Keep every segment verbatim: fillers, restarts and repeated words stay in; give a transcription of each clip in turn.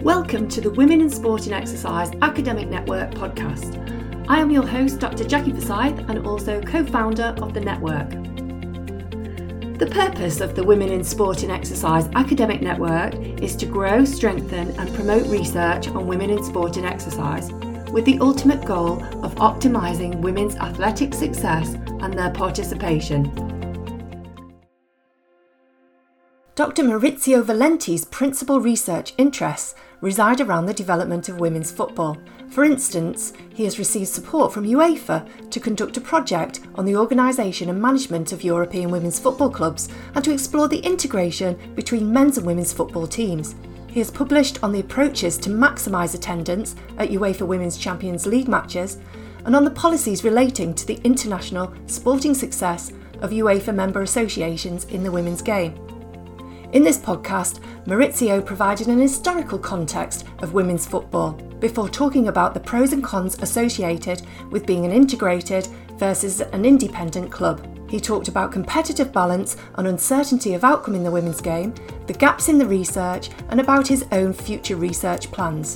Welcome to the Women in Sport and Exercise Academic Network podcast. I am your host, Doctor Jackie Forsyth, and also co-founder of the network. The purpose of the Women in Sport and Exercise Academic Network is to grow, strengthen and promote research on women in sport and exercise, with the ultimate goal of optimising women's athletic success and their participation. Doctor Maurizio Valenti's principal research interests reside around the development of women's football. For instance, he has received support from UEFA to conduct a project on the organisation and management of European women's football clubs and to explore the integration between men's and women's football teams. He has published on the approaches to maximise attendance at UEFA Women's Champions League matches and on the policies relating to the international sporting success of UEFA member associations in the women's game. In this podcast, Maurizio provided an historical context of women's football before talking about the pros and cons associated with being an integrated versus an independent club. He talked about competitive balance and uncertainty of outcome in the women's game, the gaps in the research, and about his own future research plans.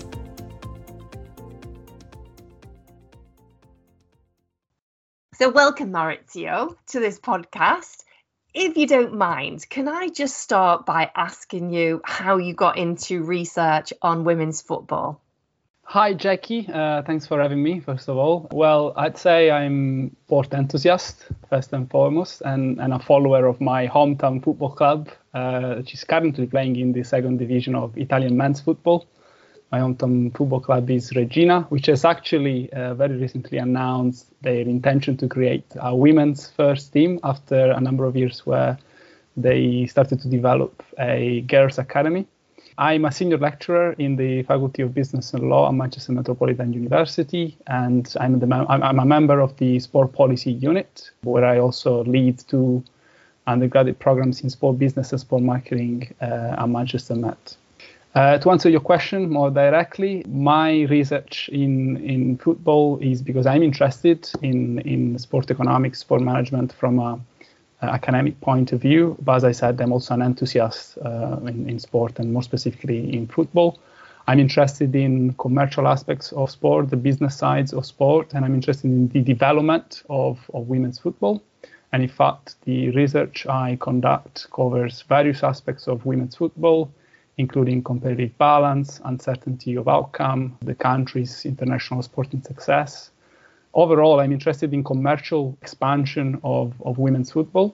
So welcome, Maurizio, to this podcast. If you don't mind, can I just start by asking you how you got into research on women's football? Hi, Jackie. Uh, thanks for having me, first of all. Well, I'd say I'm a sport enthusiast, first and foremost, and, and a follower of my hometown football club, uh, which is currently playing in the second division of Italian men's football. My hometown football club is Regina, which has actually uh, very recently announced their intention to create a women's first team after a number of years where they started to develop a girls' academy. I'm a senior lecturer in the Faculty of Business and Law at Manchester Metropolitan University, and I'm, the mem- I'm a member of the Sport Policy Unit, where I also lead two undergraduate programs in sport business and sport marketing uh, at Manchester Met. Uh, to answer your question more directly, my research in, in football is because I'm interested in, in sport economics, sport management from a, a academic point of view. But as I said, I'm also an enthusiast uh, in, in sport and more specifically in football. I'm interested in commercial aspects of sport, the business sides of sport, and I'm interested in the development of, of women's football. And in fact, the research I conduct covers various aspects of women's football, including competitive balance, uncertainty of outcome, the country's international sporting success. Overall, I'm interested in commercial expansion of, of women's football.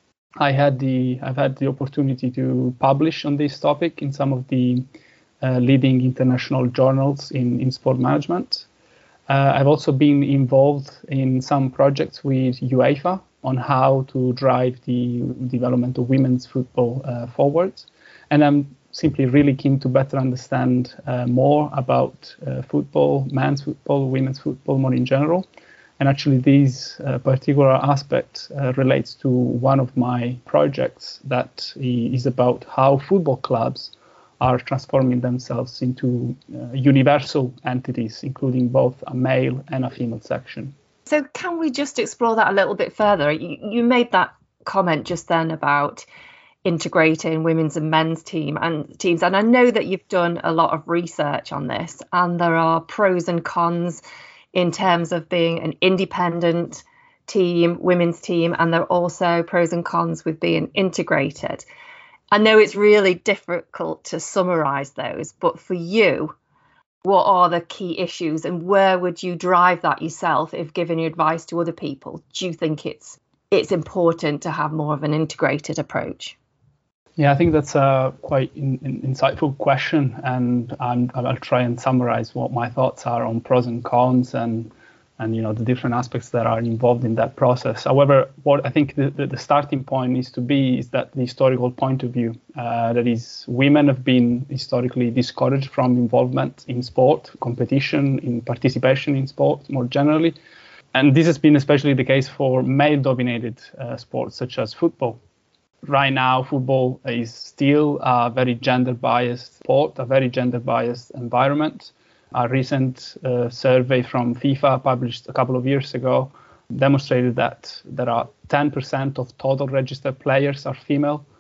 I had the, I've had the opportunity to publish on this topic in some of the uh, leading international journals in, in sport management. Uh, I've also been involved in some projects with UEFA on how to drive the development of women's football uh, forward. And I'm simply really keen to better understand uh, more about uh, football, men's football, women's football more in general. And actually this uh, particular aspect uh, relates to one of my projects that is about how football clubs are transforming themselves into uh, universal entities, including both a male and a female section. So can we just explore that a little bit further? You, you made that comment just then about integrating women's and men's team and teams. And I know that you've done a lot of research on this, and there are pros and cons in terms of being an independent team, women's team, and there are also pros and cons with being integrated. I know it's really difficult to summarize those, but for you, what are the key issues and where would you drive that yourself if giving advice to other people? Do you think it's it's important to have more of an integrated approach? Yeah, I think that's a quite in, in, insightful question, and I'm, I'll try and summarize what my thoughts are on pros and cons and, and you know, the different aspects that are involved in that process. However, what I think the, the, the starting point needs to be is that the historical point of view, uh, that is, women have been historically discouraged from involvement in sport, competition, in participation in sport more generally. And this has been especially the case for male-dominated uh, sports such as football. Right now, football is still a very gender-biased sport, a very gender-biased environment. A recent uh, survey from FIFA published a couple of years ago demonstrated that there are ten percent of total registered players are female,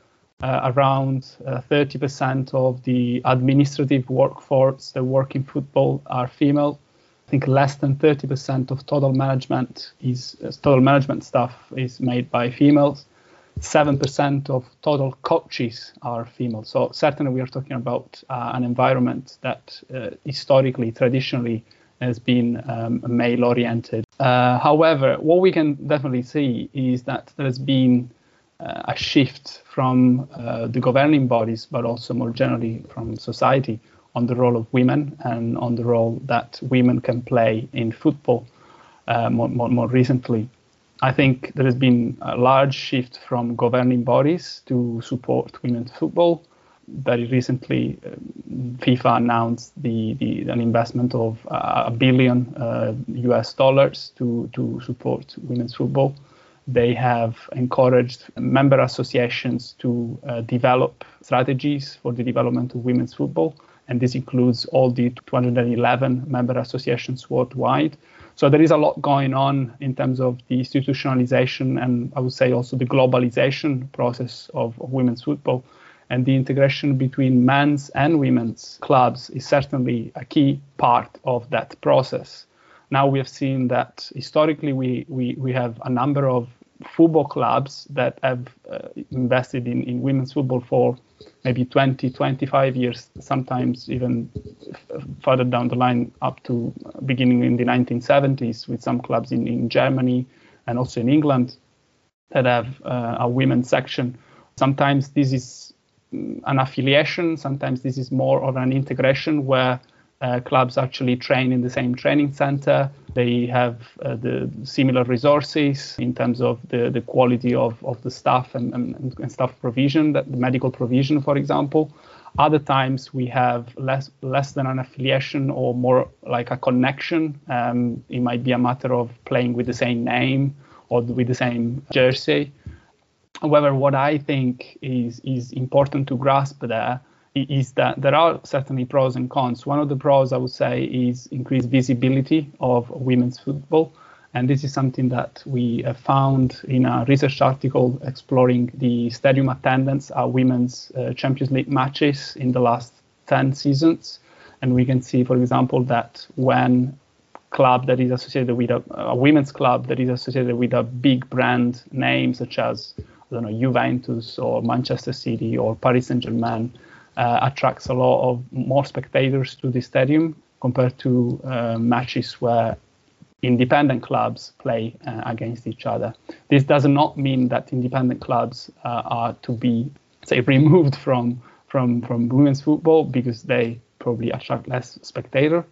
Uh, around uh, thirty percent of the administrative workforce that work in football are female. I think less than thirty percent of total management is uh, total management staff is made by females. seven percent of total coaches are female. So certainly we are talking about uh, an environment that uh, historically, traditionally has been um, male-oriented. Uh, however, what we can definitely see is that there has been uh, a shift from uh, the governing bodies, but also more generally from society, on the role of women and on the role that women can play in football uh, more, more, more recently. I think there has been a large shift from governing bodies to support women's football. Very recently, um, FIFA announced the, the an investment of uh, a billion uh, U S dollars to, to support women's football. They have encouraged member associations to uh, develop strategies for the development of women's football. And this includes all the two hundred eleven member associations worldwide. So there is a lot going on in terms of the institutionalization and I would say also the globalization process of, of women's football. And the integration between men's and women's clubs is certainly a key part of that process. Now we have seen that historically we, we, we have a number of football clubs that have uh, invested in, in women's football for maybe twenty, twenty-five years, sometimes even f- further down the line up to beginning in the nineteen seventies with some clubs in, in Germany and also in England that have uh, a women's section. Sometimes this is an affiliation, sometimes this is more of an integration where uh, clubs actually train in the same training center. They have uh, the similar resources in terms of the, the quality of, of the staff and, and, and staff provision, that the medical provision, for example. Other times we have less less than an affiliation or more like a connection. Um, it might be a matter of playing with the same name or with the same jersey. However, what I think is, is important to grasp there is that there are certainly pros and cons. One of the pros, I would say, is increased visibility of women's football. And this is something that we have found in a research article exploring the stadium attendance at women's uh, Champions League matches in the last ten seasons. And we can see, for example, that when club that is associated with a, a women's club that is associated with a big brand name such as, I don't know, Juventus or Manchester City or Paris Saint-Germain, uh, attracts a lot of more spectators to the stadium compared to uh, matches where independent clubs play uh, against each other. This does not mean that independent clubs uh, are to be, say, removed from from from women's football because they probably attract less spectators.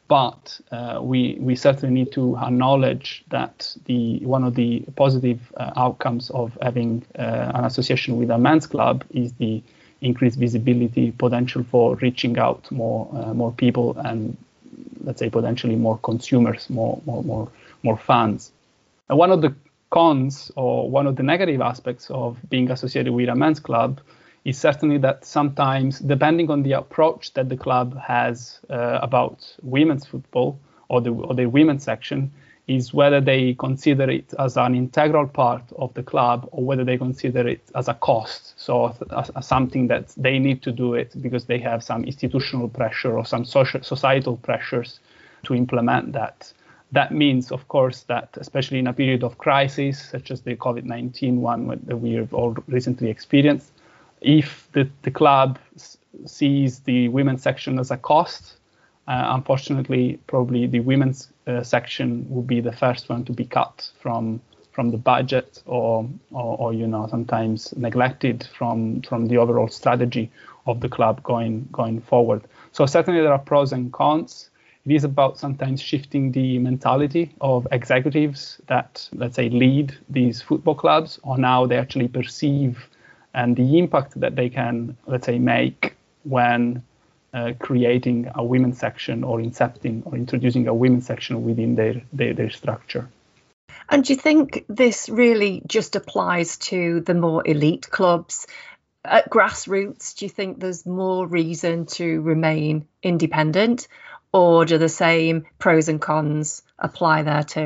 But uh, we we certainly need to acknowledge that the one of the positive uh, outcomes of having uh, an association with a men's club is the increased visibility potential for reaching out more uh, more people and, let's say, potentially more consumers, more more more more fans. And one of the cons or one of the negative aspects of being associated with a men's club is certainly that sometimes, depending on the approach that the club has uh, about women's football or the or the women's section, is whether they consider it as an integral part of the club or whether they consider it as a cost, so as, as something that they need to do it because they have some institutional pressure or some social, societal pressures to implement that. That means, of course, that especially in a period of crisis, such as the COVID nineteen one that we have all recently experienced, if the, the club s- sees the women's section as a cost, uh, unfortunately, probably the women's uh, section will be the first one to be cut from from the budget or, or, or you know, sometimes neglected from, from the overall strategy of the club going going forward. So certainly there are pros and cons. It is about sometimes shifting the mentality of executives that, let's say, lead these football clubs, on how they actually perceive and the impact that they can, let's say, make when uh, creating a women's section or incepting or introducing a women's section within their, their, their structure. And do you think this really just applies to the more elite clubs? At grassroots, do you think there's more reason to remain independent, or do the same pros and cons apply there too?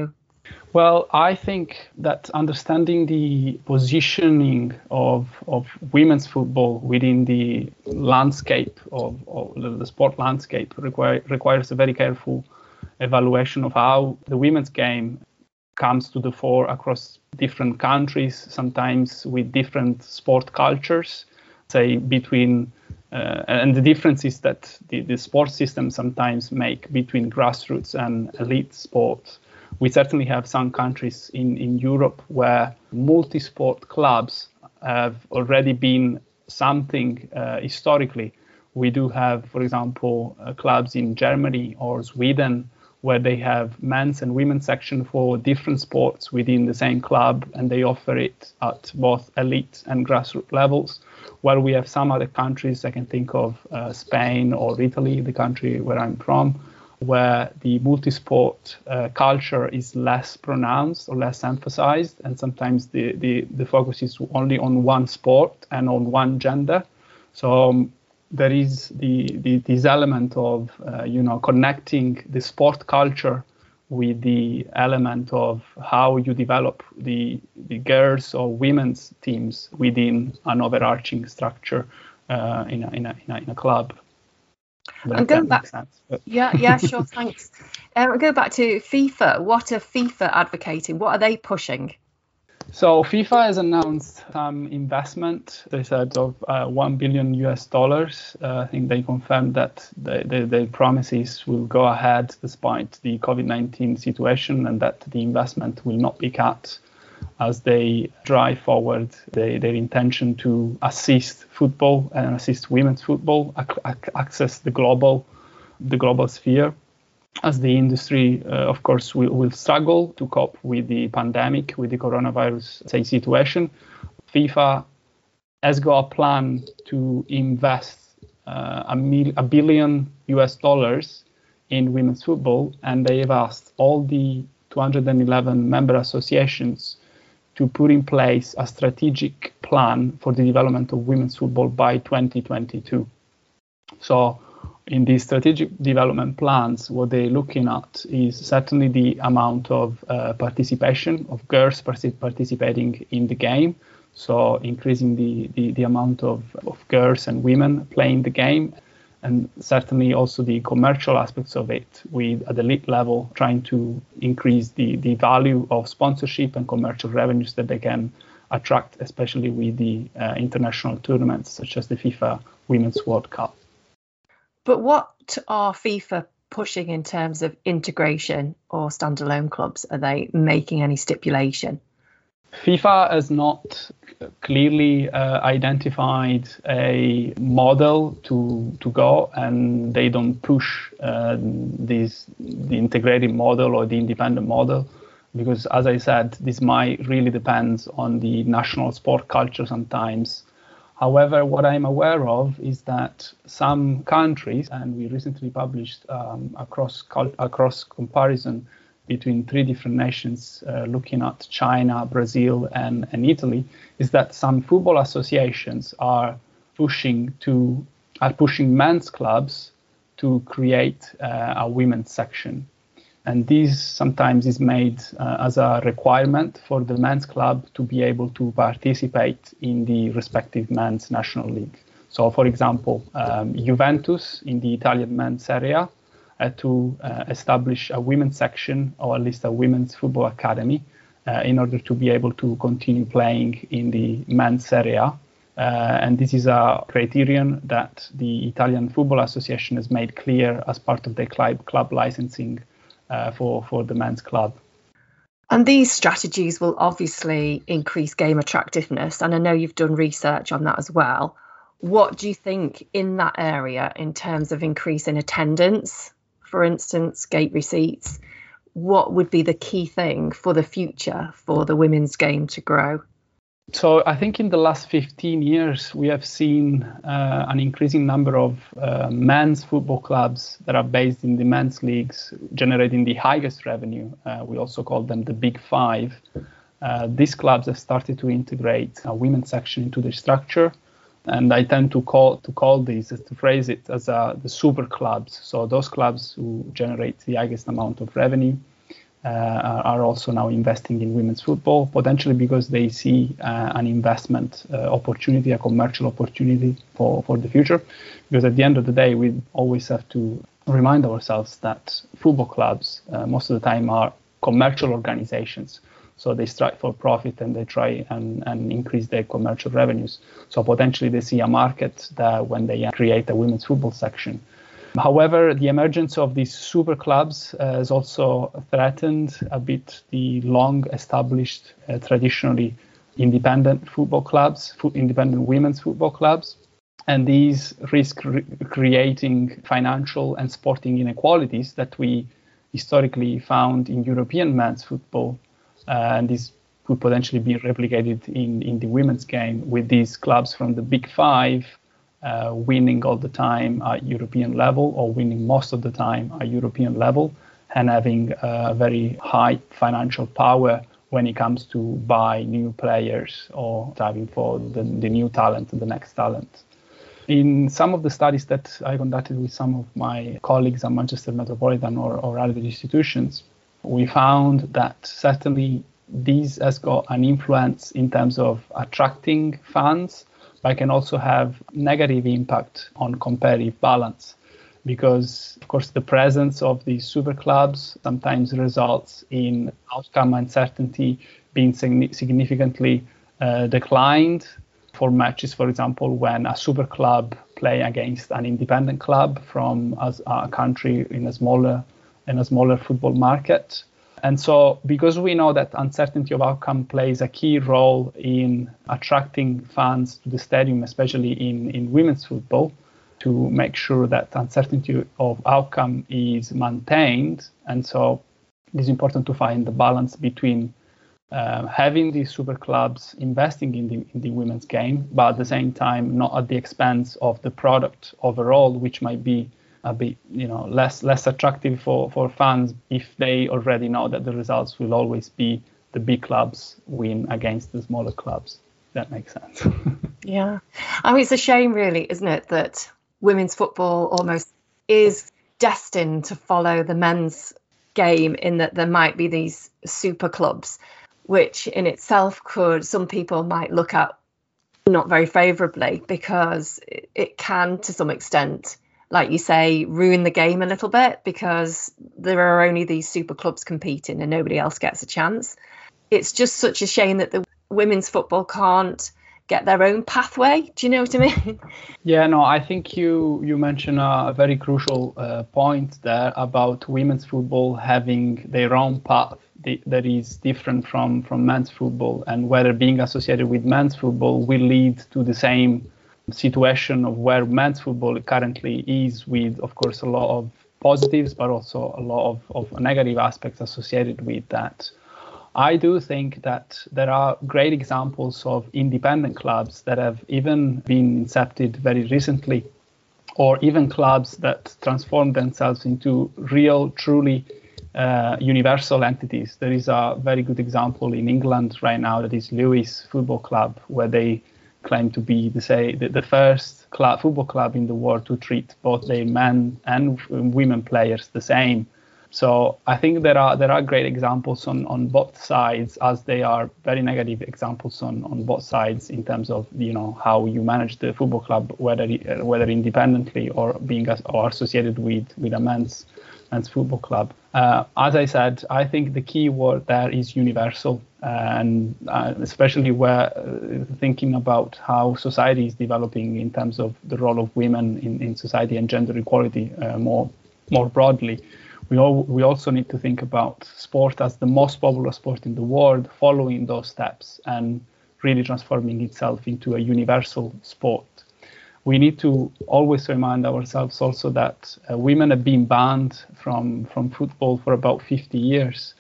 Well, I think that understanding the positioning of, of women's football within the landscape of, of the sport landscape require, requires a very careful evaluation of how the women's game comes to the fore across different countries, sometimes with different sport cultures, say between, uh, and the differences that the, the sports system sometimes make between grassroots and elite sports. We certainly have some countries in, in Europe where multi-sport clubs have already been something uh, historically. We do have, for example, uh, clubs in Germany or Sweden where they have men's and women's section for different sports within the same club, and they offer it at both elite and grassroots levels. While we have some other countries, I can think of uh, Spain or Italy, the country where I'm from, where the multi-sport uh, culture is less pronounced or less emphasized, and sometimes the, the, the focus is only on one sport and on one gender. So um, there is the, the this element of uh, you know connecting the sport culture with the element of how you develop the the girls or women's teams within an overarching structure uh, in, a, in, a, in a in a club. And go back, but... yeah, yeah, sure, thanks. Um, go back to FIFA. What are FIFA advocating? What are they pushing? So FIFA has announced some investment. They said of uh, one billion U S dollars. Uh, I think they confirmed that their promises will go ahead despite the COVID nineteen situation, and that the investment will not be cut as they drive forward they, their intention to assist football and assist women's football, ac- access the global, the global sphere. As the industry, uh, of course, will, will struggle to cope with the pandemic, with the coronavirus say, situation, FIFA has got a plan to invest uh, a, mil- a billion U S dollars in women's football, and they have asked all the two hundred eleven member associations to put in place a strategic plan for the development of women's football by twenty twenty-two. So in these strategic development plans, what they're looking at is certainly the amount of uh, participation of girls participating in the game. So increasing the, the, the amount of, of girls and women playing the game, and certainly also the commercial aspects of it, with at the elite level trying to increase the, the value of sponsorship and commercial revenues that they can attract, especially with the uh, international tournaments such as the FIFA Women's World Cup. But what are FIFA pushing in terms of integration or standalone clubs? Are they making any stipulation? FIFA has not clearly uh, identified a model to to go, and they don't push uh, this the integrated model or the independent model, because, as I said, this might really depend on the national sport culture sometimes. However, what I'm aware of is that some countries, and we recently published um, across across comparison between three different nations, uh, looking at China, Brazil, and, and Italy, is that some football associations are pushing to are pushing men's clubs to create uh, a women's section. And this sometimes is made uh, as a requirement for the men's club to be able to participate in the respective men's national league. So, for example, um, Juventus in the Italian men's area had to uh, establish a women's section, or at least a women's football academy, uh, in order to be able to continue playing in the men's area. Uh, and this is a criterion that the Italian Football Association has made clear as part of their club, club licensing Uh, for, for the men's club. And these strategies will obviously increase game attractiveness, and I know you've done research on that as well. What do you think in that area in terms of increasing attendance, for instance, gate receipts? What would be the key thing for the future for the women's game to grow? So I think in the last fifteen years, we have seen uh, an increasing number of uh, men's football clubs that are based in the men's leagues, generating the highest revenue. Uh, we also call them the Big Five. Uh, these clubs have started to integrate a women's section into their structure. And I tend to call to call these, to phrase it as uh, the super clubs. So those clubs who generate the highest amount of revenue. uh, are, are also now investing in women's football, potentially because they see uh, an investment uh, opportunity, a commercial opportunity for, for the future. Because at the end of the day, we always have to remind ourselves that football clubs uh, most of the time are commercial organizations. So they strive for profit and they try and, and increase their commercial revenues. So potentially they see a market that when they create a women's football section. However, the emergence of these super clubs uh, has also threatened a bit the long established, uh, traditionally independent football clubs, fo- independent women's football clubs. And these risk re- creating financial and sporting inequalities that we historically found in European men's football. Uh, and this could potentially be replicated in, in the women's game with these clubs from the Big Five uh, winning all the time at European level or winning most of the time at European level and having a very high financial power when it comes to buy new players or driving for the, the new talent, the next talent. In some of the studies that I conducted with some of my colleagues at Manchester Metropolitan or, or other institutions, we found that certainly this has got an influence in terms of attracting fans, but can also have negative impact on competitive balance. Because, of course, the presence of these super clubs sometimes results in outcome uncertainty being significantly uh, declined for matches, for example, when a super club play against an independent club from a, a country in a smaller in a smaller football market. And so because we know that uncertainty of outcome plays a key role in attracting fans to the stadium, especially in, in women's football, to make sure that uncertainty of outcome is maintained. And so it is important to find the balance between uh, having these super clubs investing in the, in the women's game, but at the same time, not at the expense of the product overall, which might be a bit, you know, less less attractive for, for fans if they already know that the results will always be the big clubs win against the smaller clubs. That makes sense. Yeah. I mean, it's a shame, really, isn't it, that women's football almost is destined to follow the men's game in that there might be these super clubs, which in itself could, some people might look at not very favourably because it can, to some extent, like you say, ruin the game a little bit because there are only these super clubs competing and nobody else gets a chance. It's just such a shame that the women's football can't get their own pathway. Do you know what I mean? Yeah, no, I think you you mentioned a very crucial uh, point there about women's football having their own path that is different from, from men's football, and whether being associated with men's football will lead to the same situation of where men's football currently is, with, of course, a lot of positives, but also a lot of, of negative aspects associated with that. I do think that there are great examples of independent clubs that have even been incepted very recently, or even clubs that transform themselves into real, truly uh, universal entities. There is a very good example in England right now that is Lewes Football Club, where they claim to be the say the, the first club, football club in the world to treat both their men and women players the same. So I think there are there are great examples on, on both sides, as they are very negative examples on, on both sides in terms of, you know, how you manage the football club, whether whether independently or being as, or associated with with a men's men's football club. Uh, as I said, I think the key word there is universal, and uh, especially where uh, thinking about how society is developing in terms of the role of women in, in society and gender equality uh, more more broadly. We all, we also need to think about sport as the most popular sport in the world, following those steps and really transforming itself into a universal sport. We need to always remind ourselves also that uh, women have been banned from, from football for about fifty years.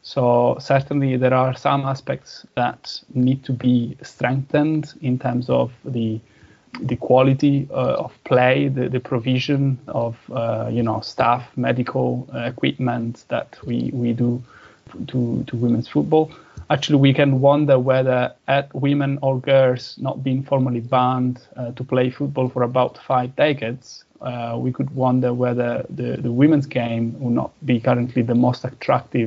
So certainly there are some aspects that need to be strengthened in terms of the the quality uh, of play, the, the provision of uh, you know staff, medical uh, equipment that we, we do to, to women's football. Actually, we can wonder whether at women or girls not being formally banned uh, to play football for about five decades, uh, we could wonder whether the, the women's game will not be currently the most attractive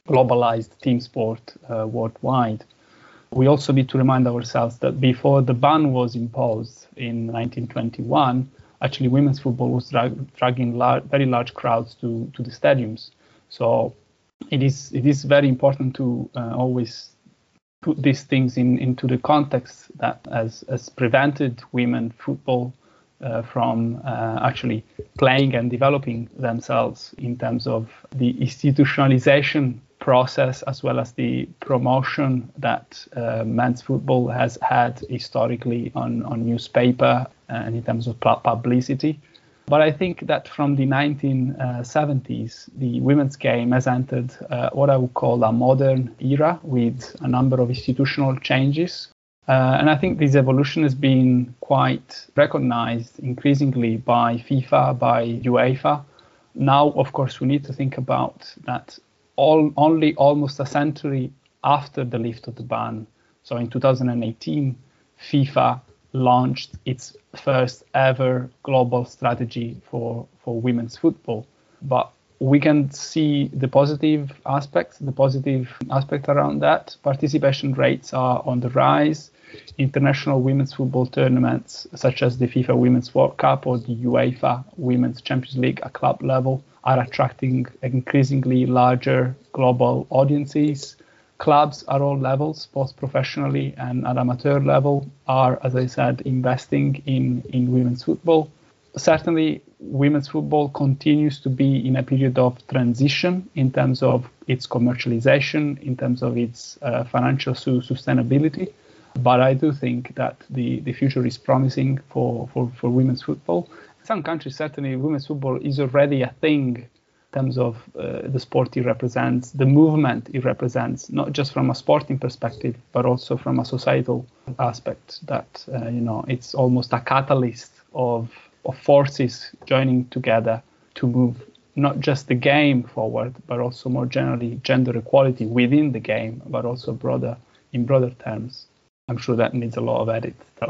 globalized team sport uh, worldwide. We also need to remind ourselves that before the ban was imposed in nineteen twenty-one, actually women's football was drag- dragging lar- very large crowds to, to the stadiums. So it is it is very important to uh, always put these things in into the context that has, has prevented women football uh, from uh, actually playing and developing themselves in terms of the institutionalization process as well as the promotion that uh, men's football has had historically on, on newspaper and in terms of publicity. But I think that from the nineteen seventies, the women's game has entered uh, what I would call a modern era with a number of institutional changes. Uh, and I think this evolution has been quite recognized increasingly by FIFA, by UEFA. Now, of course, we need to think about that all, only almost a century after the lift of the ban. So in two thousand eighteen, FIFA launched its first ever global strategy for, for women's football. But we can see the positive aspects, the positive aspect around that. Participation rates are on the rise. International women's football tournaments, such as the FIFA Women's World Cup or the UEFA Women's Champions League at club level, are attracting increasingly larger global audiences. Clubs at all levels, both professionally and at amateur level, are, as I said, investing in, in women's football. Certainly, women's football continues to be in a period of transition in terms of its commercialization, in terms of its uh, financial su- sustainability. But I do think that the, the future is promising for, for, for women's football. In some countries, certainly, women's football is already a thing in terms of uh, the sport it represents, the movement it represents, not just from a sporting perspective, but also from a societal aspect, that, uh, you know, it's almost a catalyst of, of forces joining together to move not just the game forward, but also more generally gender equality within the game, but also broader in broader terms. I'm sure that needs a lot of edit, though.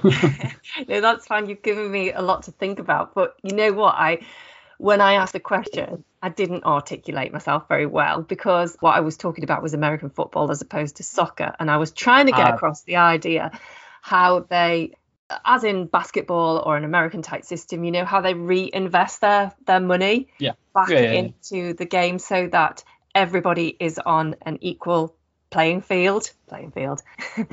No, that's fine. You've given me a lot to think about. But you know what? I, when I asked the question, I didn't articulate myself very well, because what I was talking about was American football as opposed to soccer. And I was trying to get uh, across the idea how they, as in basketball or an American type system, you know, how they reinvest their, their money yeah. back yeah, yeah, into yeah. the game so that everybody is on an equal playing field, playing field.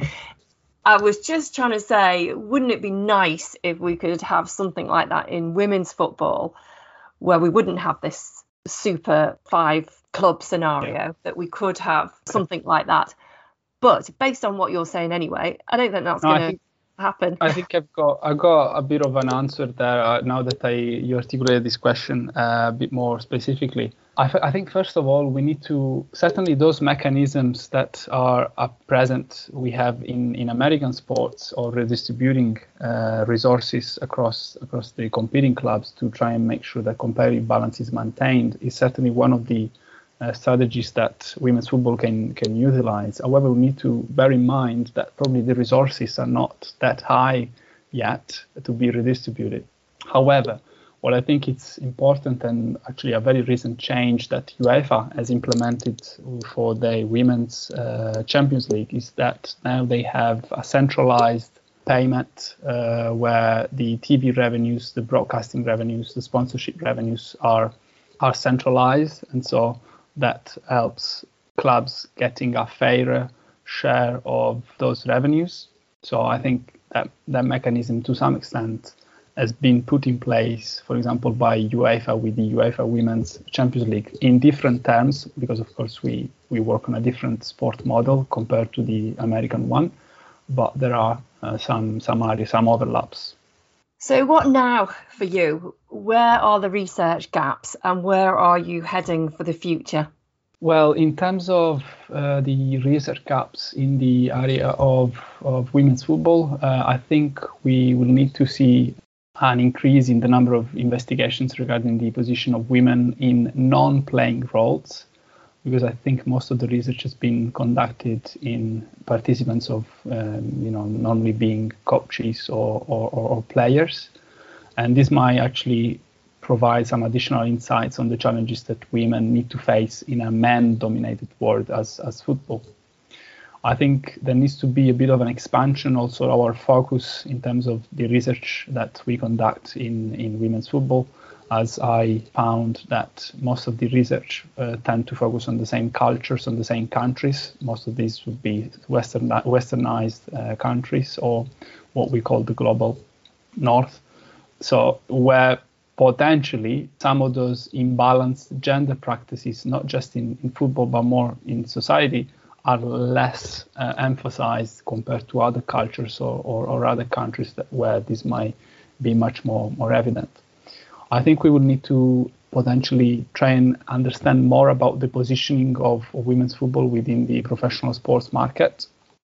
I was just trying to say, wouldn't it be nice if we could have something like that in women's football, where we wouldn't have this super five club scenario, yeah. that we could have something like that. But based on what you're saying anyway, I don't think that's no, going to happen. I think I've got I got a bit of an answer there uh, now that I you articulated this question uh, a bit more specifically. I, f- I think first of all we need to certainly those mechanisms that are uh, present we have in, in American sports, or redistributing uh, resources across across the competing clubs to try and make sure that competitive balance is maintained, is certainly one of the Uh, strategies that women's football can can utilize. However, we need to bear in mind that probably the resources are not that high yet to be redistributed. However, what I think it's important, and actually a very recent change that UEFA has implemented for the Women's uh, Champions League, is that now they have a centralized payment uh, where the T V revenues, the broadcasting revenues, the sponsorship revenues are are centralized, and so that helps clubs getting a fairer share of those revenues. So I think that that mechanism to some extent has been put in place, for example, by UEFA with the UEFA Women's Champions League in different terms, because of course we, we work on a different sport model compared to the American one, but there are uh, some some areas, some overlaps. So what now for you? Where are the research gaps, and where are you heading for the future? Well, in terms of uh, the research gaps in the area of, of women's football, uh, I think we will need to see an increase in the number of investigations regarding the position of women in non-playing roles, because I think most of the research has been conducted in participants of, um, you know, normally being coaches or, or, or players. And this might actually provide some additional insights on the challenges that women need to face in a man-dominated world as, as football. I think there needs to be a bit of an expansion also our focus in terms of the research that we conduct in, in women's football, as I found that most of the research uh, tend to focus on the same cultures, on the same countries. Most of these would be Western, westernized uh, countries, or what we call the global north. So where potentially some of those imbalanced gender practices, not just in, in football, but more in society, are less uh, emphasized compared to other cultures or, or, or other countries that, where this might be much more, more evident. I think we would need to potentially try and understand more about the positioning of, of women's football within the professional sports market.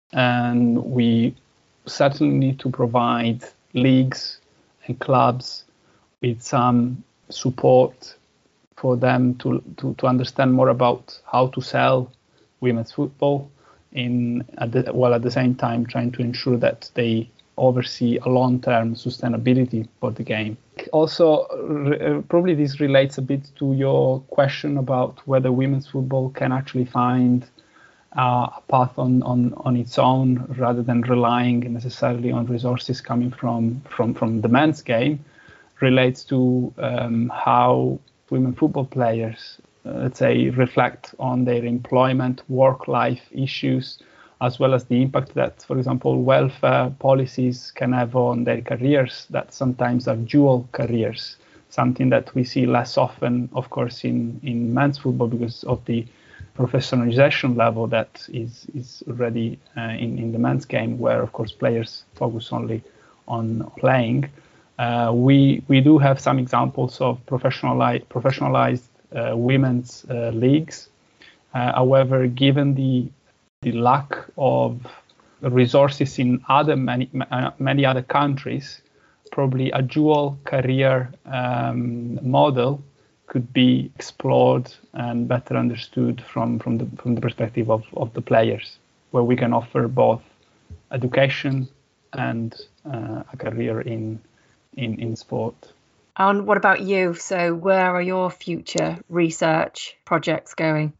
And we certainly need to provide leagues and clubs with some support for them to, to, to understand more about how to sell women's football, in at the, while at the same time trying to ensure that they oversee a long-term sustainability for the game. Also, re- probably this relates a bit to your question about whether women's football can actually find uh, a path on, on, on its own rather than relying necessarily on resources coming from, from, from the men's game, relates to um, how women football players, uh, let's say, reflect on their employment, work-life issues, as well as the impact that, for example, welfare policies can have on their careers that sometimes are dual careers, something that we see less often, of course, in, in men's football because of the professionalization level that is, is already uh, in, in the men's game, where, of course, players focus only on playing. Uh, we we do have some examples of professionalized, professionalized uh, women's uh, leagues. Uh, however, given the the lack of resources in other many many other countries, probably a dual career um, model could be explored and better understood from from the from the perspective of, of the players, where we can offer both education and uh, a career in in in sport. And what about you? So where are your future research projects going?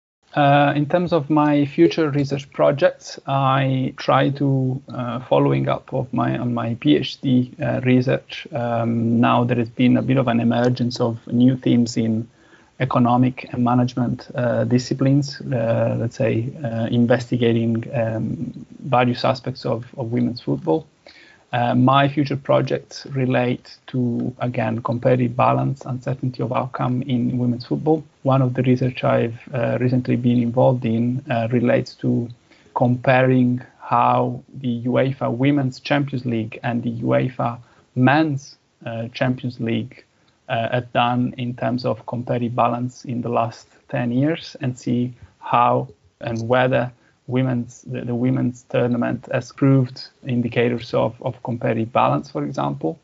Uh, in terms of my future research projects, I try to uh, following up of my on my PhD uh, research. Um, now there has been a bit of an emergence of new themes in economic and management uh, disciplines. Uh, let's say uh, investigating um, various aspects of, of women's football. Uh, my future projects relate to, again, competitive balance, uncertainty of outcome in women's football. One of the research I've uh, recently been involved in uh, relates to comparing how the UEFA Women's Champions League and the UEFA Men's uh, Champions League uh, have done in terms of competitive balance in the last ten years, and see how and whether Women's the, the women's tournament has proved indicators of, of competitive balance, for example.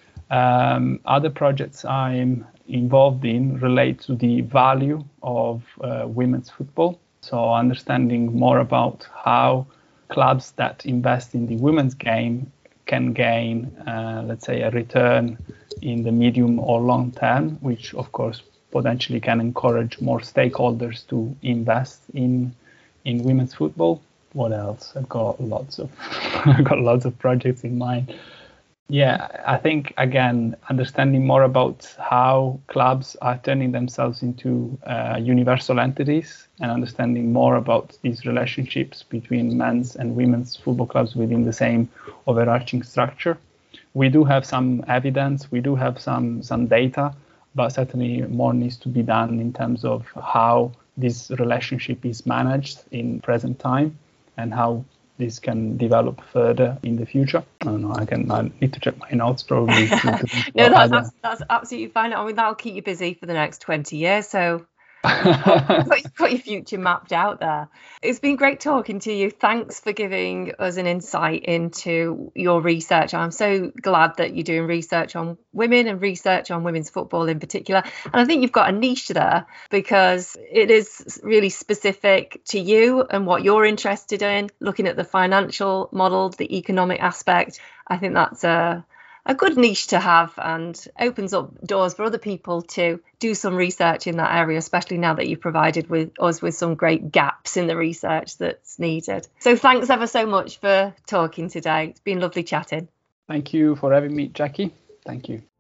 Um, other projects I'm involved in relate to the value of uh, women's football. So understanding more about how clubs that invest in the women's game can gain, uh, let's say, a return in the medium or long term, which of course potentially can encourage more stakeholders to invest in in women's football. What else? I've got lots of I've got lots of projects in mind. Yeah, I think again understanding more about how clubs are turning themselves into uh, universal entities, and understanding more about these relationships between men's and women's football clubs within the same overarching structure. We do have some evidence, we do have some some data, but certainly more needs to be done in terms of how this relationship is managed in present time and how this can develop further in the future. I don't know, I can I need to check my notes probably. to, to no, that's, that's, that's absolutely fine. I mean, that'll keep you busy for the next twenty years. So you've got, you've got your future mapped out there. It's been great talking to you. Thanks for giving us an insight into your research. I'm so glad that you're doing research on women and research on women's football in particular. And I think you've got a niche there because it is really specific to you and what you're interested in, looking at the financial model, the economic aspect. I think that's a a good niche to have and opens up doors for other people to do some research in that area, especially now that you've provided with us with some great gaps in the research that's needed. So thanks ever so much for talking today. It's been lovely chatting. Thank you for having me, Jackie. Thank you.